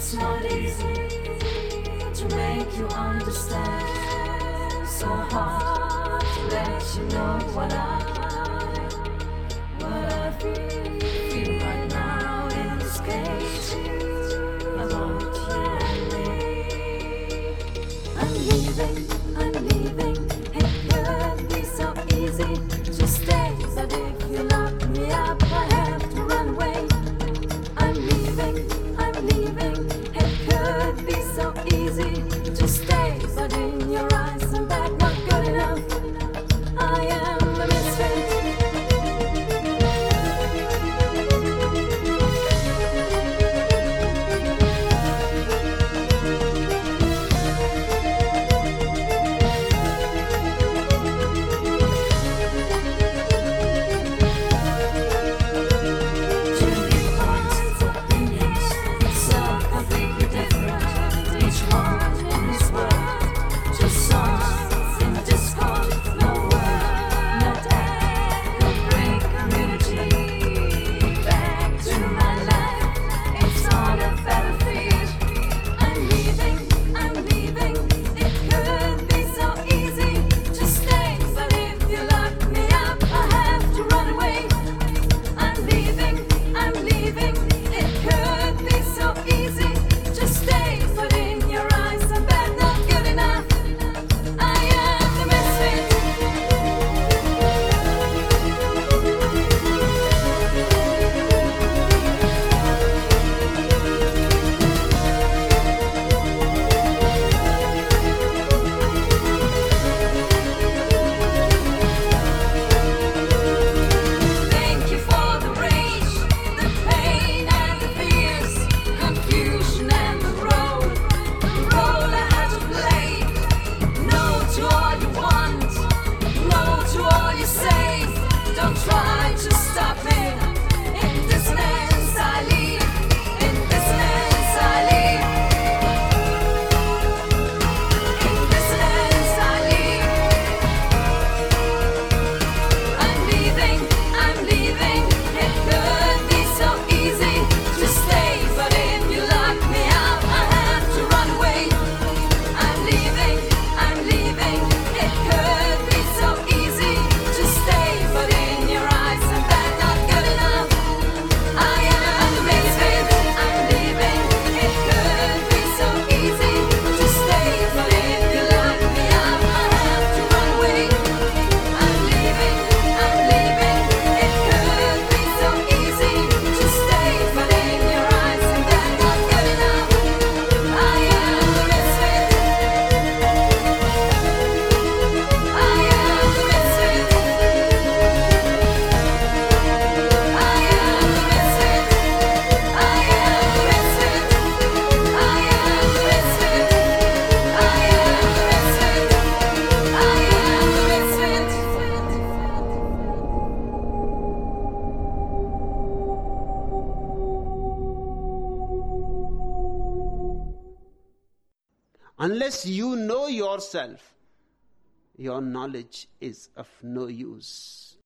It's not easy to make you understand. So hard to let you know what I feel right now in this cage. I want you and me. I'm leaving. It could be so easy to stay, but if you lock me up, I have to run away. I'm leaving. It could be so easy to stay, but in your eyes I'm back, not good enough. I am a misfit. Unless you know yourself, your knowledge is of no use.